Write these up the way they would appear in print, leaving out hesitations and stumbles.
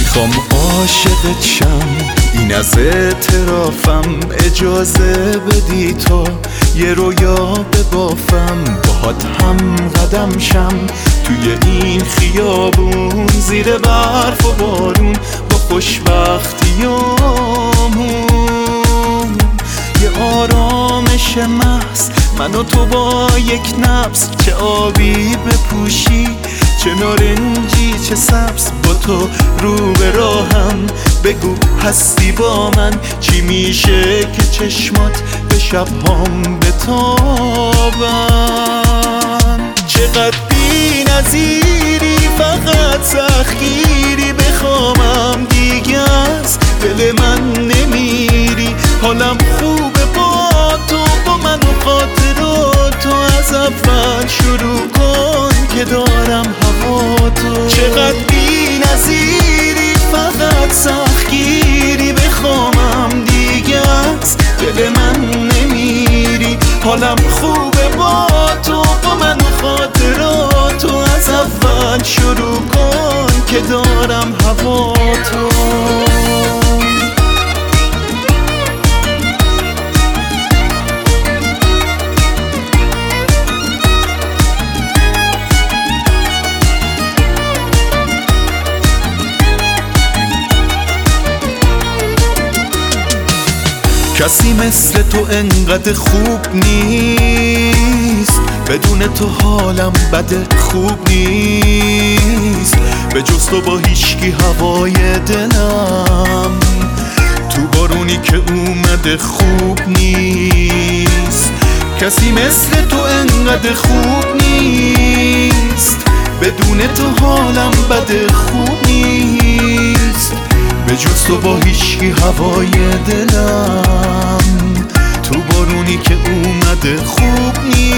میخوام عاشقت شم، این از اعترافم. اجازه بدی تا یه رویا ببافم، باهات هم قدم شم توی این خیابون، زیر برف و بارون با خوشبختیامون. یه آرامش محض من و تو با یک نفس، چه آبی بپوشی چه نارنجی چه سبز، با تو رو به راهم. بگو هستی با من، چی میشه که چشمات به شبهام بتابن. چقدر بی نظیری، فقط سختگیری، بخوامم دیگه از دل من نمیری. حالم خوبه با تو، با من و خاطراتو، از اول شروع کن که دارم هوا تو. چقدر بی نظیری، فقط سختگیری، بخوامم دیگه از دل من نمیری. حالم خوبه با تو، با من و خاطراتو، از اول شروع کن که دارم هوا تو. کسی مثل تو انقدر خوب نیست، بدون تو حالم بد خوب نیست. به جز تو با هیچکی هوای دلم، تو بارونی که اومده خوب نیست. کسی مثل تو انقدر خوب نیست، بدون تو حالم بد خوب نیست. به جز تو با هیچکی هوای دلم، تو بارونی که اومده خوب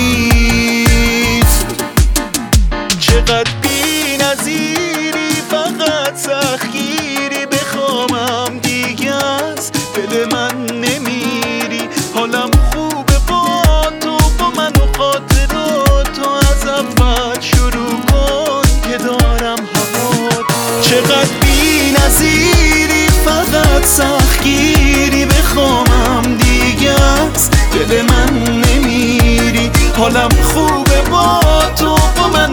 نیست. چقدر بی نظیری، فقط سختگیری، بخوامم دیگه از دل من نمیری. حالم خوبه با تو، با من و خاطراتو، از اول شروع کن که دارم هوا تو. چقدر بی نظیری، فقط سختگیری، بخوامم دیگه از دل من نمیری. حالم خوبه با تو، با من